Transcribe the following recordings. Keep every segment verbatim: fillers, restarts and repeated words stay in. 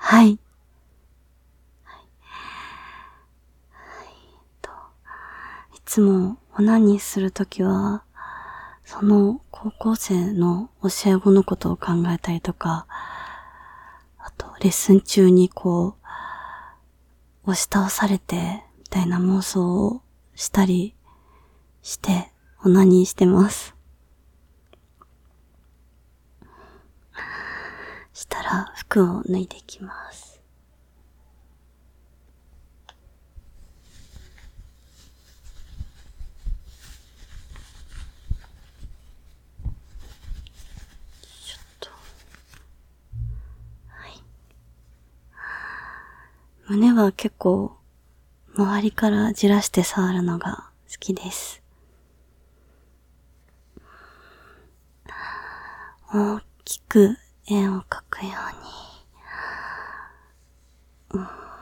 はい。いつもオナニーするときは、その高校生の教え子のことを考えたりとか、あとレッスン中にこう、押し倒されて、みたいな妄想をしたりして、オナニーしてます。したら服を脱いできます。ちょっと。はい。胸は結構周りからじらして触るのが好きです。大きく円を描くように、うん、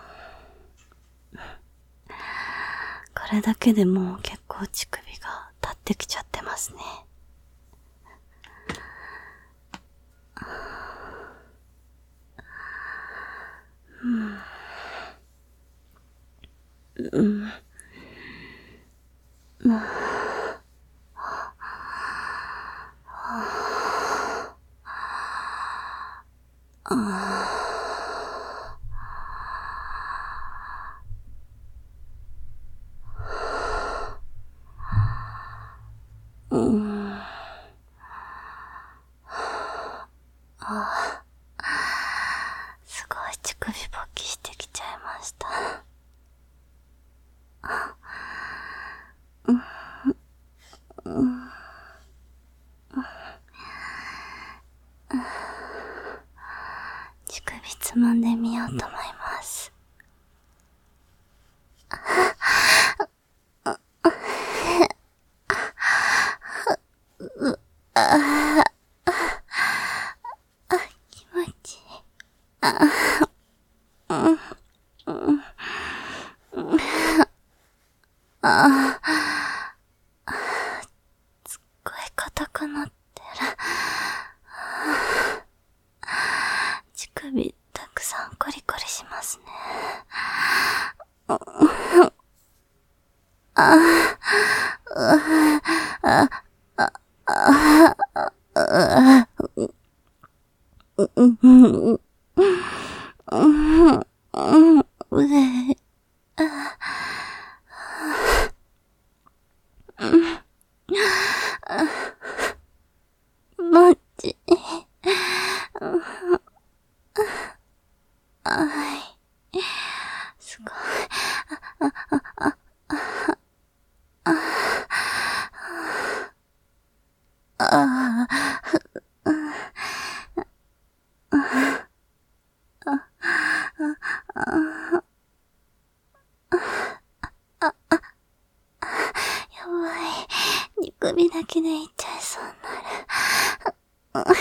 これだけでもう結構乳首が立ってきちゃってますね。うん。うん。うん。うん。あ、すごい乳首勃起してきちゃいました。うん。乳首つまんでみようと思います。ああ、気持ちいい。ああ、うん、うん、ああ、すっごい硬くなってる。乳首たくさんコリコリしますね。ああ、ああ、ああ、うん、うん、うん、うん、うえ、マジ。はい。すごい。ああ、やばい。乳首だけでいっちゃいそうになる。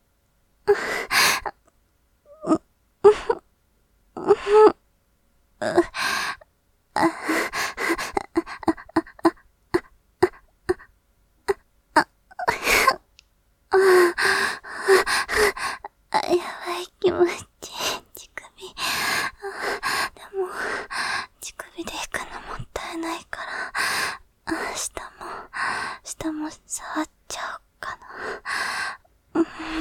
あ、やばい、気持ちいい。乳首。でも、乳首で引くのもったいないから、下も、下も触っちゃおうかな。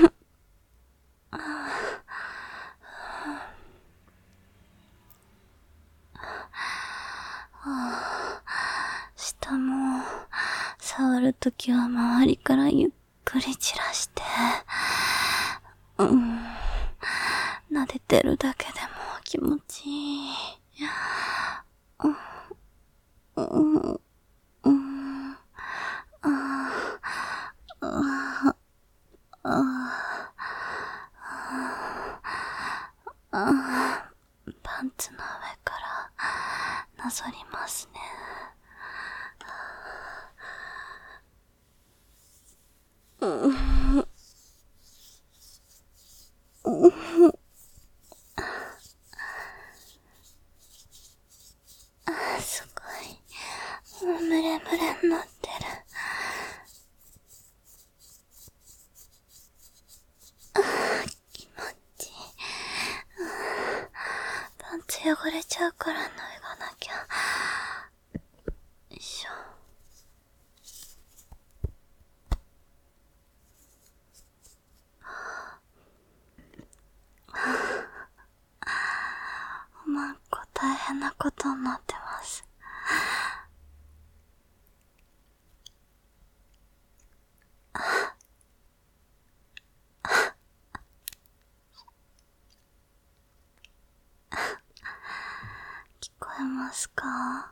下も、触るときは周りからゆっくり散らして、うん、撫でてるだけでも気持ちいい。うん、うん、うん、ああ、ああ、パンツの上からなぞりますね。うん、うん、あ、すごい。もうムレムレになってる。あ、気持ちいい。 汚れちゃうから脱がなきゃ。よいしょ。おまんこ大変なことになってます。聞こえますか？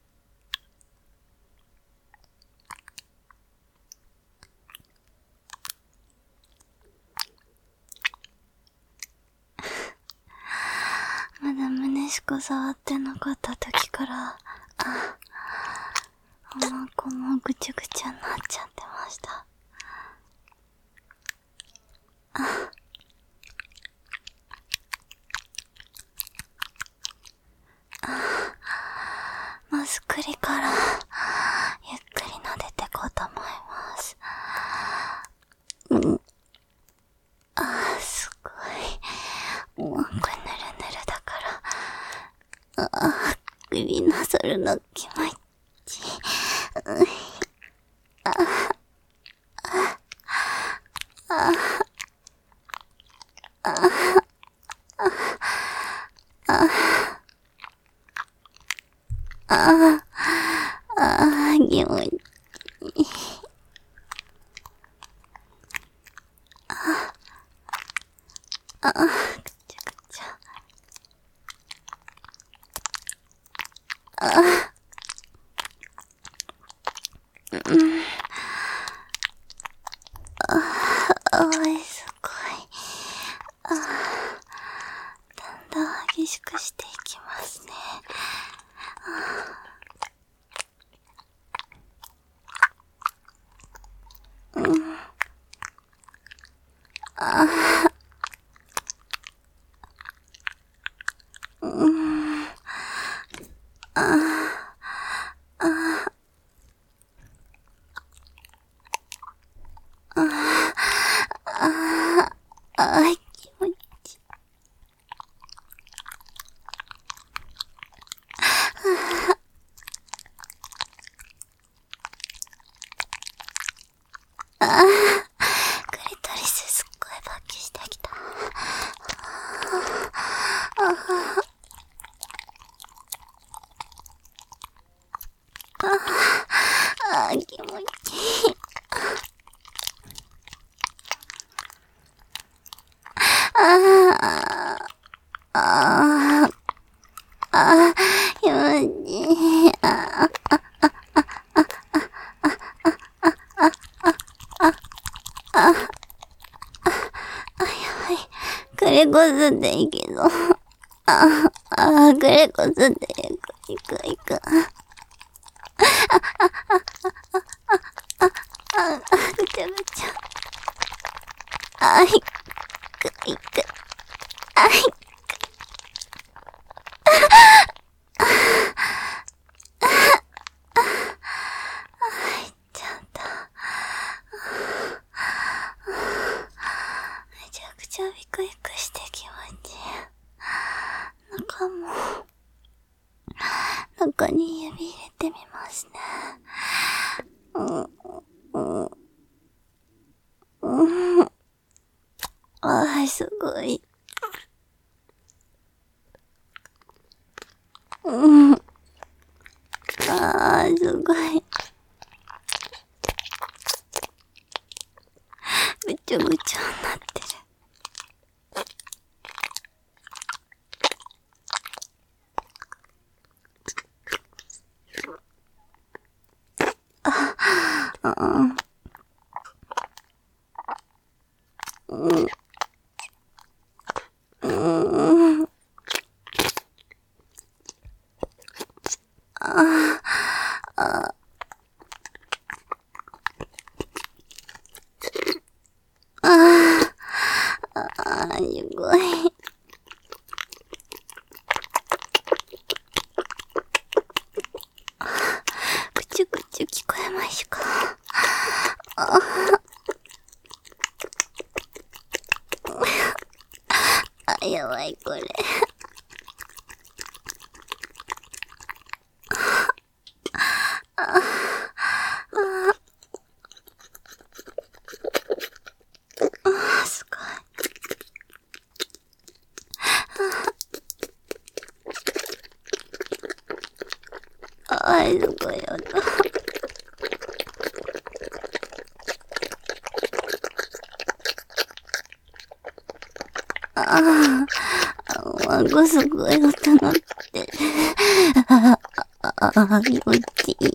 まだ胸しこ触ってなかった時から、あ、おまんこもぐちゃぐちゃになっちゃってました。あ、まず栗からゆっくり撫でていこうと思います。うん。あー、すごい。もうこれぬるぬるだから。ああ、栗なさるの気持ちいい。うん、ああ、ああ、ああ、ああ、ああ、ああ、気持ちいい。ああ、ああ、ぐちゃぐちゃ。ああ、うん。ああ、おい、すごい。ああ、だんだん激しくしていきますね。うん。ああ、うん。ああ、ああ、ああ、ああ、気持ちいい。ああ、クリトリスすっごい勃起してきた。ああ、ああ、気持ちいい。ああ、ああ、ああ、気持ちいい。ああ、あ、やばい。これこすっていいけど。ああ、これこすっていく、いく、いく。あ、ぐちゃぐちゃ。あ、いく、いく。あ、いく。入っちゃった。めちゃくちゃビクビクして気持ちいい。中も、中に指入れてみますね。うん、うん、うん。あー、すごい。うん。あー、すごい。ぐちゃぐちゃになってる。あ、うん。うん。うん。ああ、ああ、ああ、すごい。ぐちゅぐちゅ聞こえますか？ああ、やばい、これ。 あ、すごい音。ああ、孫すごい音鳴ってる。ああ、気持ちいい。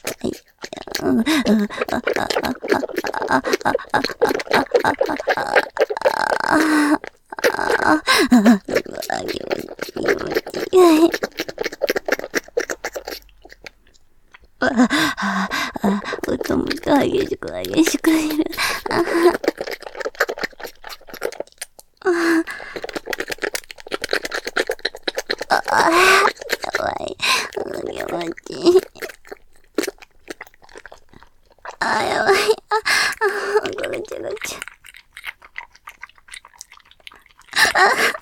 音も激しく激しくいる。ああ、やばい。気持ちいい。あ、やばい。あ、あ、ごめんちゃごめんちゃ。あ、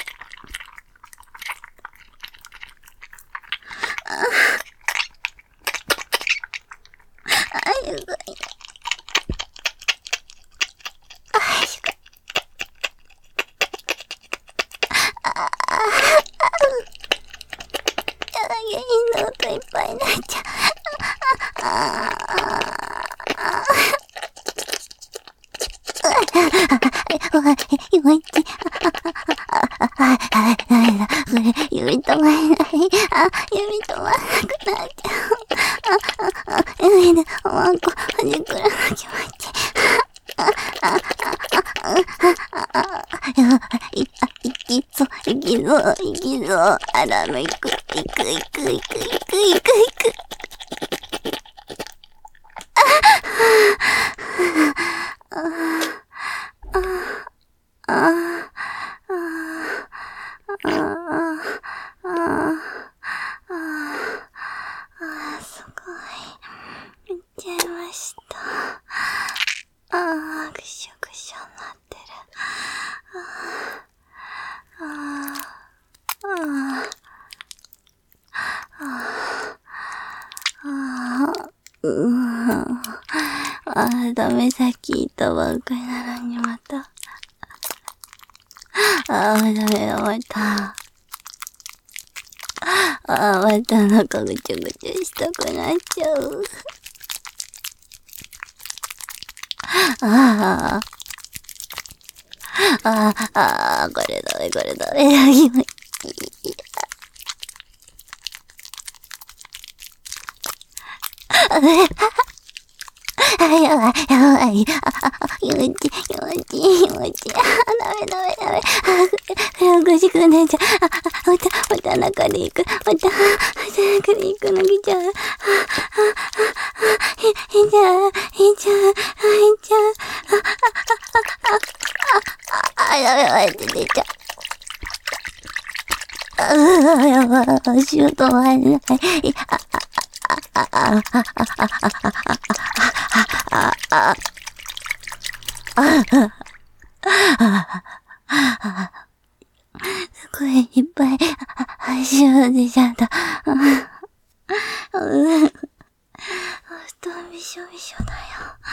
あ、すごい。あ、すごい。ああ、原因の音いっぱいになっちゃう。ああ、気持ちいい。これ、指止まれない。あ、指止まらなくなっちゃう。あ、あ、指で、おまんこ、はじくるの気持ちいい。あ、あ、あ、あ、あ、いきそう、いきそう、いきそう。アラームいく、いく、いく、いく、いく、いく、いく、いく。あ、あ、あ、あ、あ、あ、あ、あ、すごい。見ちゃいました。ああ、ぐしょぐしょになってる。ああ、ああ、ああ、うーん。ああ、ダメさっき言ったばっかりなのにまた。ああ、ダメだ、また。ああ、またなんかぐちゃぐちゃしたくなっちゃう。ああ、ああ、ああ、これダメ、これダメだ、気持ちいい。ああ、やばい、やばい。ああ、気持ちいい、気持ちいい、気持ちいい。ああ、ダメ、ダメ、ダメ。ああ、これおかしくなっちゃう。ああ、また、また中で行く。また、また中で行くの来ちゃう。ああ、ああ、いっちゃう、いっちゃう、いっちゃう。ああ、ああ、やばい、やばい、出ちゃう。ああ、やばい、足を止まれない。ああ、ああ、ああ、ああ、ああ、すごいいっぱい足を出ちゃった。布団びしょびしょだよ。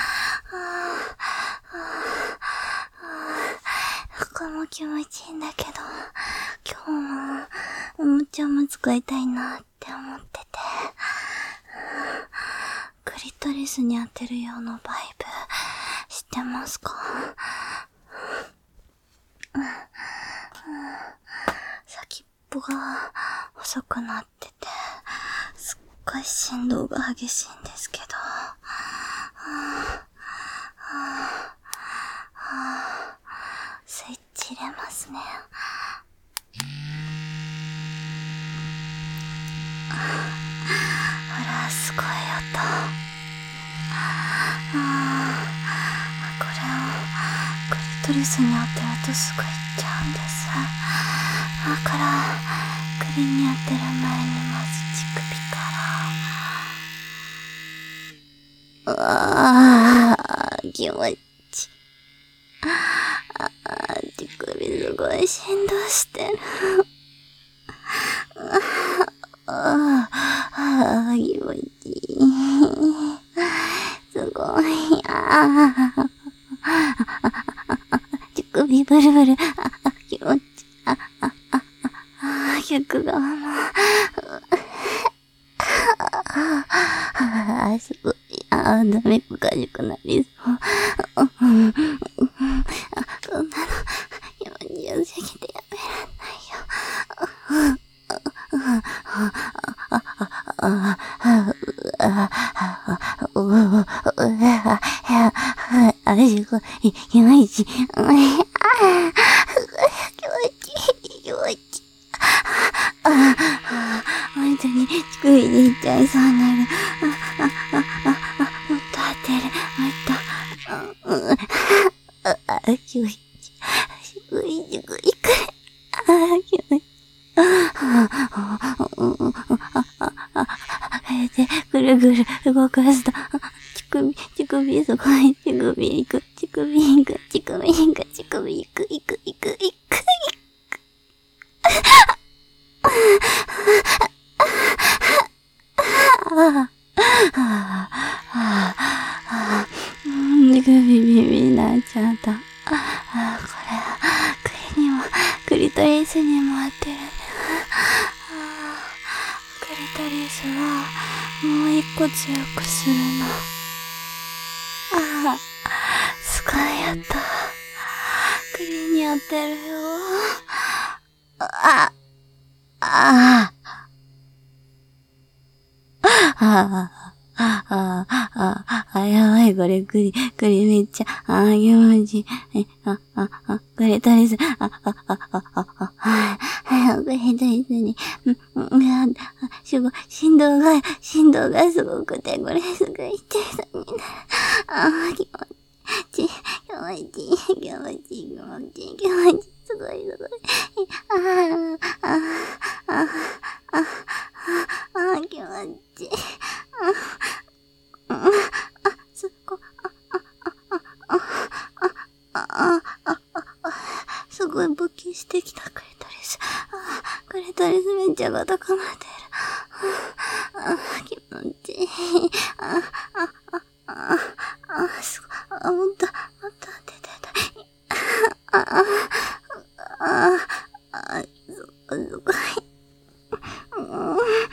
これも気持ちいいんだけど、今日もおもちゃも使いたいなって思ってて。クリトリスに当てるようなバイブ知ってますか？先っぽが細くなってて、すっごい振動が激しいんですけど、スイッチ入れますね。ほら、すごい音。これをクリトリスに当てるとすぐいっちゃうんです。だから首に当てる前にまず乳首から。ああ、気持ちいい。ああ、乳首すごい振動してる。ああ、ああ、気持ちいい。すごい。ああ、乳首ブルブル。ああ、気持ちいい。ああ、ああ、逆側も。 すごい。あー、ダメ、おかしくなりそう。あ、こんなの、よんじゅう過ぎてやめらんないよ。あれすごい、いまいち、気持ちいい、気持ちいい。本当に、乳首にいっちゃいそうになる。あ、あ、あ、あ、あ、もっと当てる。もっと。あ、あ、気持ちいい。すごい、すごい、くれ。あ、気持ちいい。で、ぐるぐる動かすと、乳首、乳首、すごい、乳首いく、乳首いく、乳首いく、乳首いく、いく、いく、いく、いく。乳首ビビになっちゃった。これは、栗にも、クリトリスにも合ってるね。クリトリスは、もう一個強くするの。ああ、すごいやった。栗に合ってるよ。あ、あ、あ、あ、あ、あ、あ、あ、やばい、これ、栗、栗めっちゃ、あ、気持ちいい。あ、あ、あ、クリトリス、あ、あ、あ、あ、あ、あ、あ、クリトリスに、うん、うん、すごい、振動が、振動がすごくて、これすごい痛そうになる。あ、気持ちいい、気持ちいい、気持ちいい、気持ちいい、気持ちいい、すごい、すごい。あ、あ、あ、あ、あ、あ、気持ちいい。あ、あ、すごい、あ、あ、あ、あ、あ、あ、すごい勃起してきたクリトリス。クリトリスめっちゃが高まってる。あ、気持ちいい。あ、あ、あ、あ、あ、すごい。あ、もっと、もっと当ててたい。あ、あ、あ、あ、すごい、すごい。うん、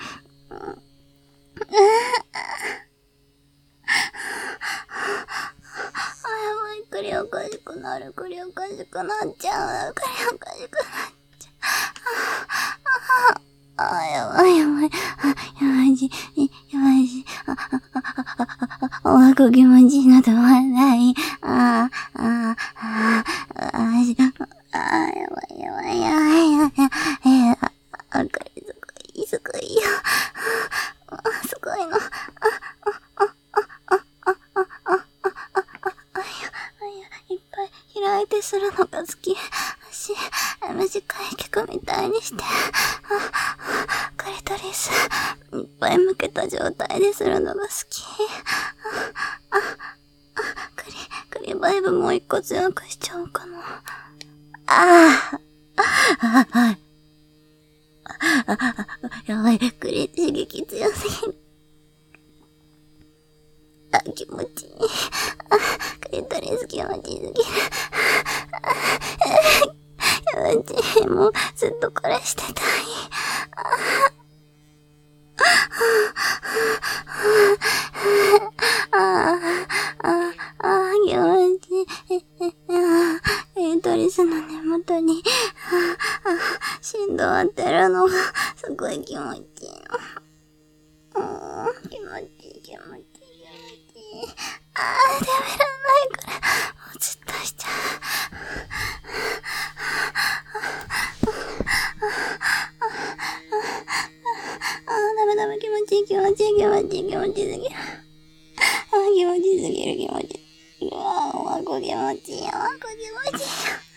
栗おかしくなる、栗おかしくなっちゃう、栗おかしくなっちゃう。ああ、やばいやばい、やばいし、やばいし、あ、あ、あ、あ、あ、おはこ気持ちいいの止まらない。ああ、ああ、ああ、あ、し、ああ、やばいやばいやばいやばい、えー、あ、これすごい、すごいよ。すごいの。あ、あ、あ、あ、あ、あ、あ、あ、いっぱい開いてするのが好き。足、短い曲みたいにして。クリトリス、いっぱい向けた状態でするのが好き。あ、あ、あ、クリ、クリバイブもう一個強くしちゃおうかな。ああ、あ、はい。やばい、クリ刺激強すぎる。あ、気持ちいい。クリトリス気持ちいいすぎる。気持ちいい。もうずっとこれしてたい。ああ、ああ、気持ちいい。クリトリスの根元に、振動当てるのがすごい気持ちいいの。うん、気持ちいい、気持ちいい、気持ちいい。ああ、やめらんないから、もうずっとしちゃう。ああ、ダメダメ、気持ちいい、気持ちいい、気持ちいい、気持ちいいすぎる。ああ、気持ちいいすぎる、気持ちいい。うわぁ、わこ気持ちいいよ、わこ気持ちいいよ。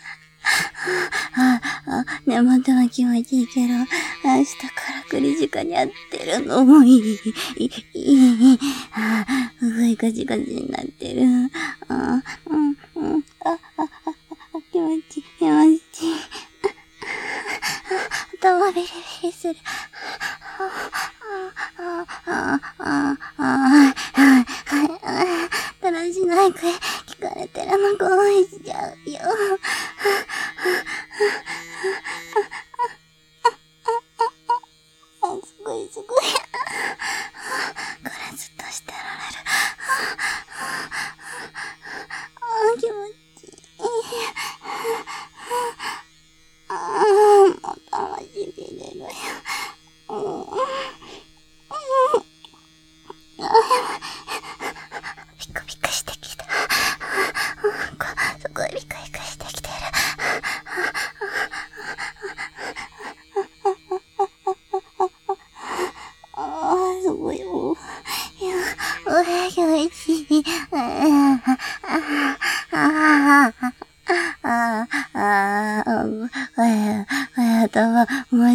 ああ、ああ、根元は気持ちいいけど、あ、下から栗直に合ってるのもいい、いい、いい。ああ、すごいガチガチになってる。ああ、うん、うん、あ、あ、あ、あ、気持ちいい、気持ちいい。頭ビリビリする。ああ、ああ、ああ、だらしない声聞かれてるの興奮しちゃうよ。あ、すごいすごい。これずっとしてられる。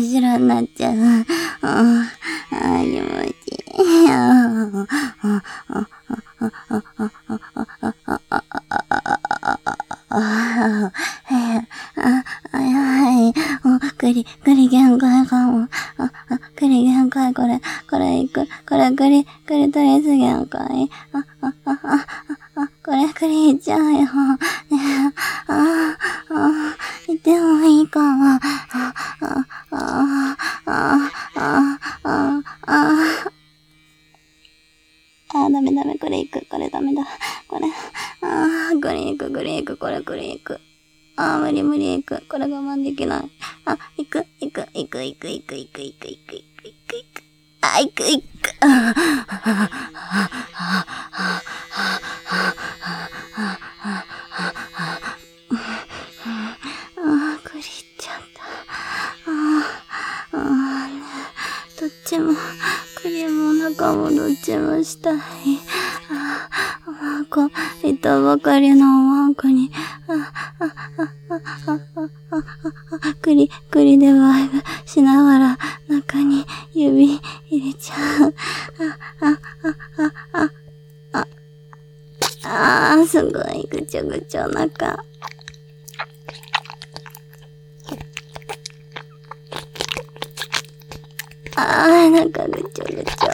白になっちゃう。ああ、気持ちいい。ああ、ああ、くり、くり限界かも。あ、あ、くり限界、これ、これいく、これくり、くりとりす限界。あ、あ、あ、あ、あ、これくりいっちゃうよ。ねあ、あ、あ、いってもいいかも。あ、あ、あ、あ、あ、あ、あ、あ、あ、ダメダメ、これいく、これダメだ。これ、あー、これいく、これいく、これこれいく。あー、無理無理いく。これ我慢できない。あ、いく、いく、いく、いく、いく、いく、いく、いく、いく、いく、いく。あ、いく、いく。あー、あー、あー、あー、あー、クリっちゃった。あー、あーね、どっちも、クリもお腹もどっちもしたい。あー、おまんこ、いたばかりのおまんこに、あ、あ、あ、あ、あ、あ、あ、クリ、クリでワイブしながら中に指入れちゃう。あ、あ、あ、あ、あ、あ、あー、すごいぐちょぐちょお腹。あー、なんかぐちょぐちょ。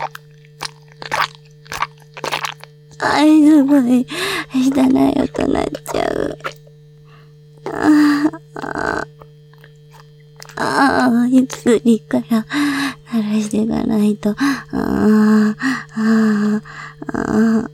あー、すごい、汚い音なっちゃう。あー、あー、あー、ゆっくりから鳴らしていかないと。あー、あー、あー、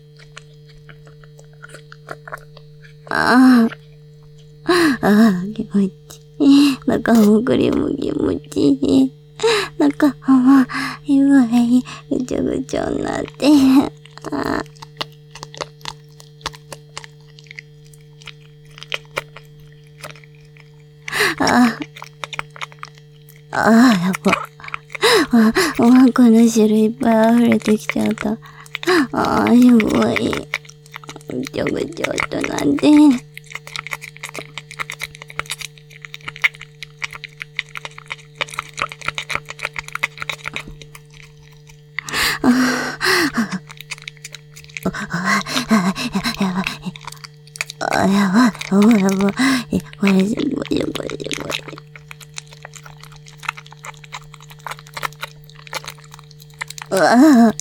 あー、あー、気持ちいい。中もクリも気持ちいい。中もいわいぐちょぐちょになって。あー、ああ、ああ、やば。あ、おまんこの汁いっぱい溢れてきちゃった。ああ、すごい。ぐちょぐちょっとなんて。ああ、やばい。あ、やばい。おやばい。これすごい、これすごい。うわあ。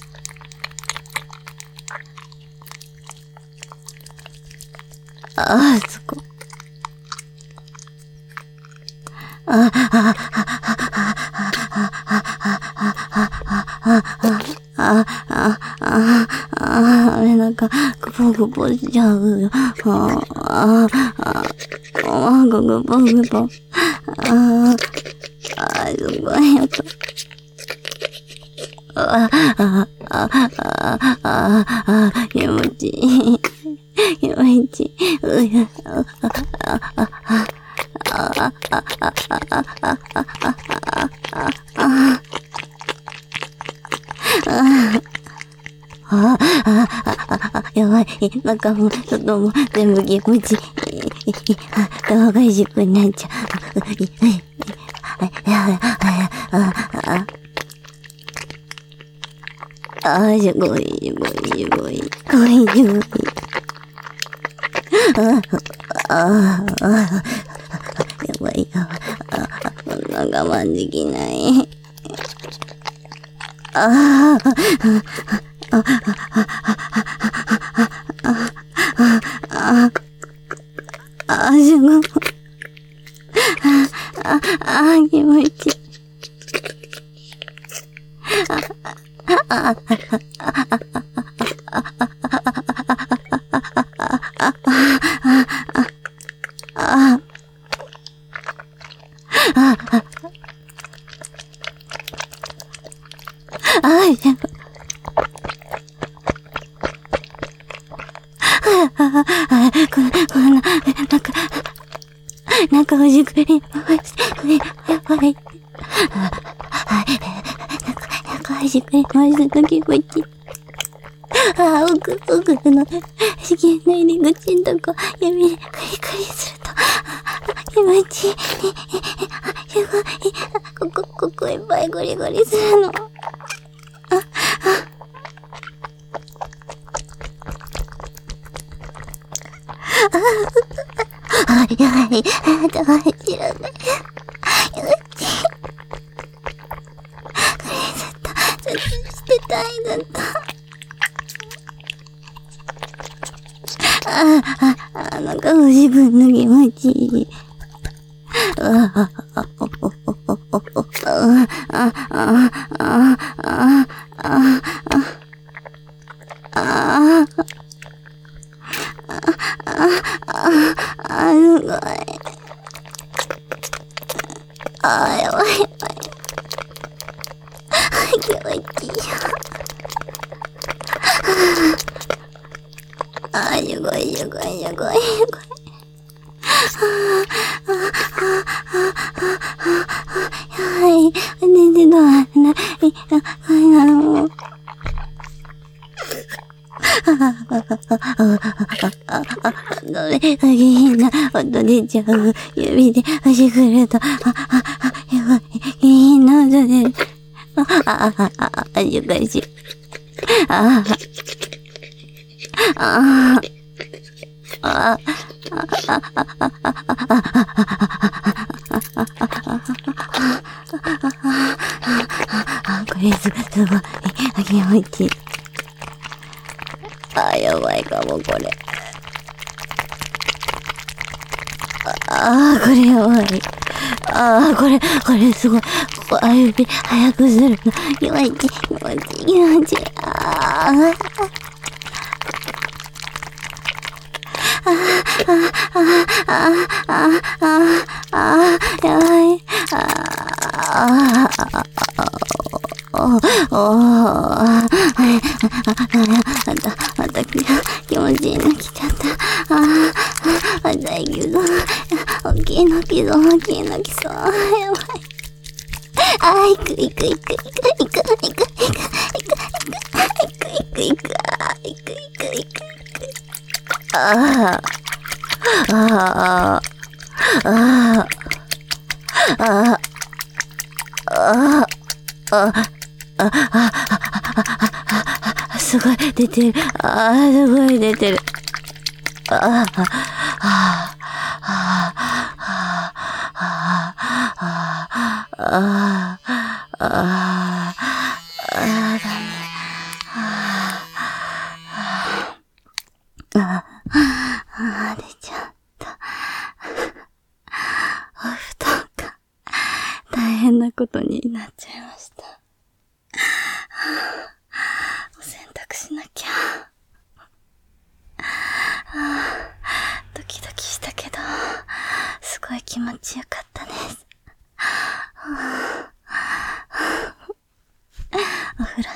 ああ、そこ。ああ、ああ、ああ、ああ、ああ、ああ、あれなんか、ぐぽぐぽしちゃうよ。ああ、ああ、ぐぐぽぐぽ。ああ、ああ、すごいよ。ああ、ああ、ああ、ああ、気持ちいい。気持ちいい。うや、ああ、ああ、ああ、ああ、ああ、ああ、ああ、やばい。中も外も全部気持ちいい。頭がいじくになっちゃう。やばい。ああ、すごい、すごい、すごい。すごい、すごい。ああ、やばい、やばい。こんな我慢できない。ああ、ああ、ああ、すごい。ああ、気持ちいい。ああ、なんかほじくり回してやばい。なんかほじくり回すと気持ちいい。ああ、奥、奥の資源の入り口んとこ、指でクリクリすると、気持ちいい。すごい。 ここ、ここいっぱいゴリゴリするの。あ、あ、あ、やばい、あ、どうしろね。よし。これずっと、ずっとしてたい、ずっと。ああ、あ、あ、なんか自分の気持ちいい。ああ、あ、あ、お、お、お、お、お、お、あ、あ、あ、あ、あ、あ、あ、あ、あ、あ、すごい。あ、やばい、やばい。気持ちいいよ。あ、すごい、すごい、すごい、すごい。はい。全然どうな、な、い、あ、あの、ごめん、変な音出ちゃう。指で押しくると、あ、あ、あ、やばい。変な音で、あ、あ、あ、あ、あ、恥ずかしい。あ、あ、あ、あ、これす、すごい。あ、気持ちいい。あ、やばいかも、これ。ああ、これやばい。ああ、これ、これすごい。こあ指、早くするの。気持ちいい、気持ちいい、気持ちいい。ああ。ああ、ああ、ああ、ああ、やばい。ああ、お、お、また、また気持ちいいの来ちゃった。ああ、また行くぞ。大きいの来そう、大きいの来そう。やばい。ああ、行く、行く、行く、行く、行く、行く、行く、行く、行く、行く、行く、行く、行く、行く。ああ、ああ、ああ、ああ、ああ、すごい出てる。ああ、すごい出てる。ああ、ああ、ああ、ああ、ああ、ああ、ああ、だね。ああ、出ちゃった。お布団が大変なことになっちゃいました。お洗濯しなきゃ。ドキドキしたけど、すごい気持ちよかったです。お風呂